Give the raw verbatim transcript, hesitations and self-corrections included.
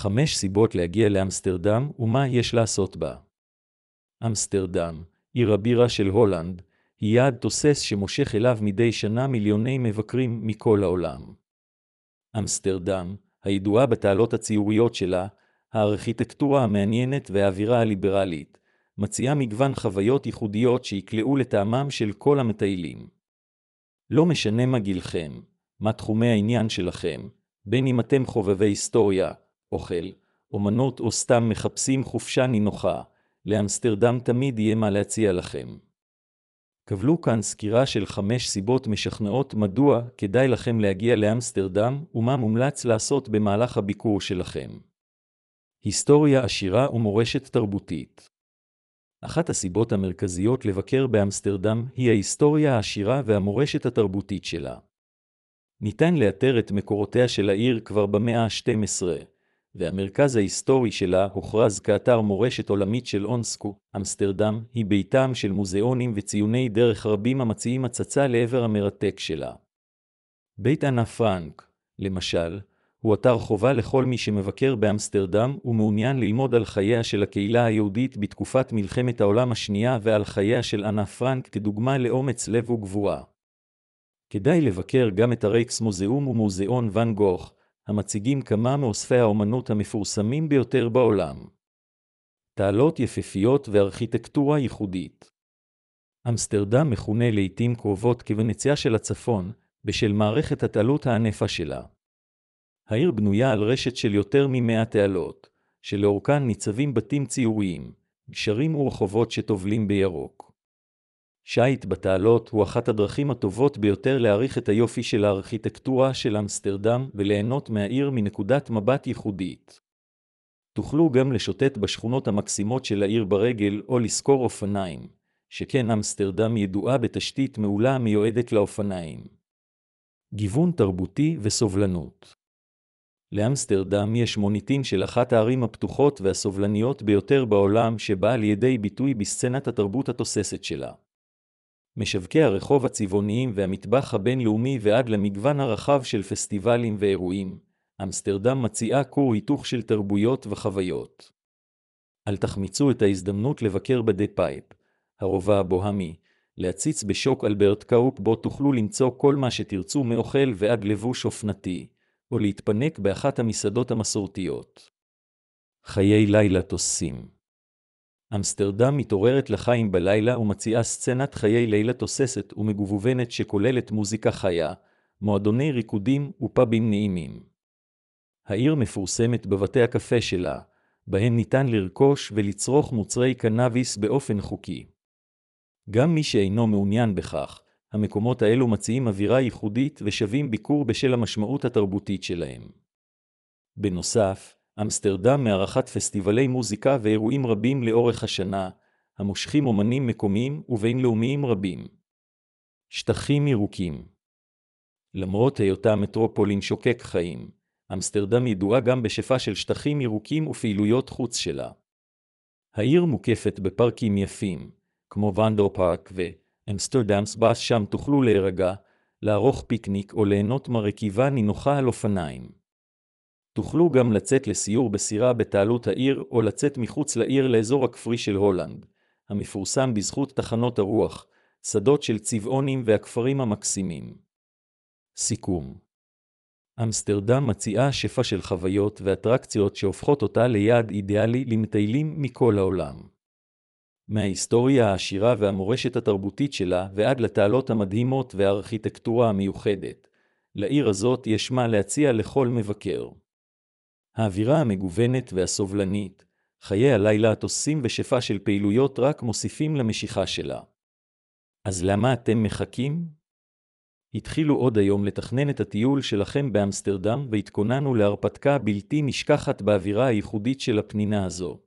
חמש סיבות להגיע לאמסטרדם ומה יש לעשות בה. אמסטרדם, עיר הבירה של הולנד, היא יעד תוסס שמושך אליו מדי שנה מיליוני מבקרים מכל העולם. אמסטרדם, הידועה בתעלות הציוריות שלה, הארכיטקטורה המעניינת והאווירה הליברלית, מציעה מגוון חוויות ייחודיות שיקלעו לטעמם של כל המטיילים. לא משנה מה גילכם, מה תחומי העניין שלכם, בין אם אתם חובבי היסטוריה, אוכל, אומנות או סתם מחפשים חופשה נינוחה, לאמסטרדם תמיד יהיה מה להציע לכם. קבלו כאן סקירה של חמש סיבות משכנעות מדוע כדאי לכם להגיע לאמסטרדם ומה מומלץ לעשות במהלך הביקור שלכם. היסטוריה עשירה ומורשת תרבותית. אחת הסיבות המרכזיות לבקר באמסטרדם היא ההיסטוריה העשירה והמורשת התרבותית שלה. ניתן לאתר את מקורותיה של העיר כבר במאה ה-שתים עשרה, והמרכז ההיסטורי שלה הוכרז כאתר מורשת עולמית של אונסקו. אמסטרדם היא ביתם של מוזיאונים וציוני דרך רבים המציעים הצצה לעבר המרתק שלה. בית אנה פרנק, למשל, הוא אתר חובה לכל מי שמבקר באמסטרדם ומעוניין ללמוד על חייה של הקהילה היהודית בתקופת מלחמת העולם השנייה ועל חייה של אנה פרנק כדוגמה לאומץ לב וגבורה. כדאי לבקר גם את הרייקס מוזיאום ומוזיאון ואן גוך, המציגים כמה מאוספי האומנות המפורסמים ביותר בעולם. תעלות יפהפיות וארכיטקטורה ייחודית. אמסטרדם מכונה לעתים קרובות כוונציה של הצפון, בשל מערכת התעלות הענפה שלה. העיר בנויה על רשת של יותר ממאה תעלות, שלאורכן ניצבים בתים ציוריים, גשרים ורחובות שטובלים בירוק. שייט בתעלות הוא אחת הדרכים הטובות ביותר להעריך את היופי של הארכיטקטורה של אמסטרדם וליהנות מהעיר מנקודת מבט ייחודית. תוכלו גם לשוטט בשכונות המקסימות של העיר ברגל או לסקור אופניים, שכן אמסטרדם ידועה בתשתית מעולה המיועדת לאופניים. גיוון תרבותי וסובלנות. לאמסטרדם יש מוניטין של אחת הערים הפתוחות והסובלניות ביותר בעולם שבאה לידי ביטוי בסצנת התרבות התוססת שלה. משווקי הרחוב הצבעוניים והמטבח הבינלאומי ועד למגוון הרחב של פסטיבלים ואירועים, אמסטרדם מציעה כור היתוך של תרבויות וחוויות. אל תחמיצו את ההזדמנות לבקר בדי פייפ, הרובע הבוהמי, להציץ בשוק אלברט קאופ בו תוכלו למצוא כל מה שתרצו מאוכל ועד לבוש אופנתי, או להתפנק באחת המסעדות המסורתיות. חיי לילה תוססים. אמסטרדם מתעוררת לחיים בלילה ומציעה סצנת חיי לילה תוססת ומגווונת שכוללת מוזיקה חיה, מועדוני ריקודים ופאבים נעימים. העיר מפורסמת בבתי הקפה שלה, בהם ניתן לרכוש ולצרוך מוצרי קנאביס באופן חוקי. גם מי שאינו מעוניין בכך, המקומות האלו מציעים אווירה ייחודית ושווים ביקור בשל המשמעות התרבותית שלהם. בנוסף, אמסטרדם מארחת פסטיבלי מוזיקה ואירועים רבים לאורך השנה, המושכים אומנים מקומיים ובינלאומיים רבים. שטחים ירוקים. למרות היותה מטרופולין שוקק חיים, אמסטרדם ידועה גם בשפע של שטחים ירוקים ופעילויות חוץ שלה. העיר מוקפת בפארקים יפים, כמו ונדר פארק ואמסטרדמס בס, שם תוכלו להירגע, לערוך פיקניק או ליהנות מרכיבה נינוחה על אופניים. תוכלו גם לצאת לסיור בסירה בתעלות העיר או לצאת מחוץ לעיר לאזור הכפרי של הולנד, המפורסם בזכות תחנות הרוח, שדות של צבעונים והכפרים המקסימים. סיכום. אמסטרדם מציעה שפע של חוויות ואטרקציות שהופכות אותה ליעד אידיאלי למטיילים מכל העולם. מההיסטוריה העשירה והמורשת התרבותית שלה ועד לתעלות המדהימות והארכיטקטורה המיוחדת, לעיר הזאת יש מה להציע לכל מבקר. האווירה המגוונת והסובלנית, חיי הלילה התוססים ושפע של פעילויות רק מוסיפים למשיכה שלה. אז למה אתם מחכים? התחילו עוד היום לתכנן את הטיול שלכם באמסטרדם והתכוננו להרפתקה בלתי נשכחת באווירה הייחודית של הפנינה הזו.